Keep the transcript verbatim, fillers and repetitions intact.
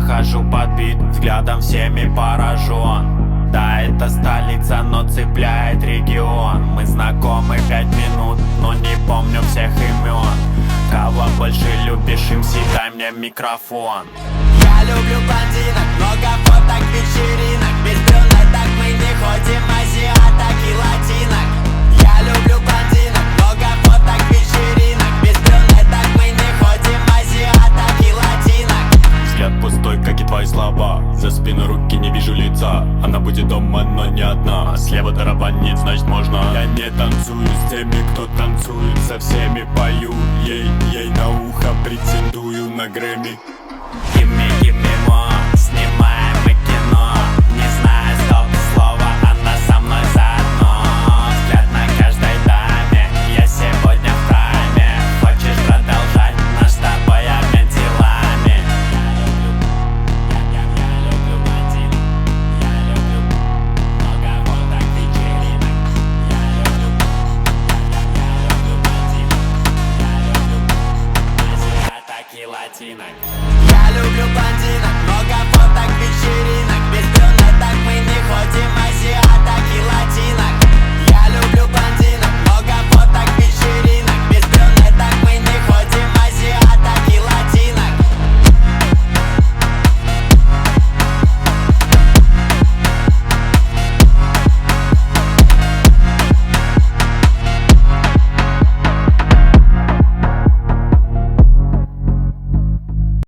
хожу подбит, взглядом всеми поражен. Да, это столица, но цепляет регион. Мы знакомы пять минут, но не помню всех имен. Кого больше любишь, эм си, дай мне микрофон. Я люблю блондинок, много фоток, вечеринок. Без брюнеток мы не ходим, азиаток и латинок. Я люблю блондинок, много фоток, вечеринок. Без брюнеток мы не ходим, азиаток и латинок. Взгляд пустой, как и твои слова. За спину руки, не вижу лица. Она будет дома, но не одна. Слева тарабанит, значит можно. Я не танцую с теми, кто танцует. Со всеми пою, ей, ей на ухо претендую на Грэмми.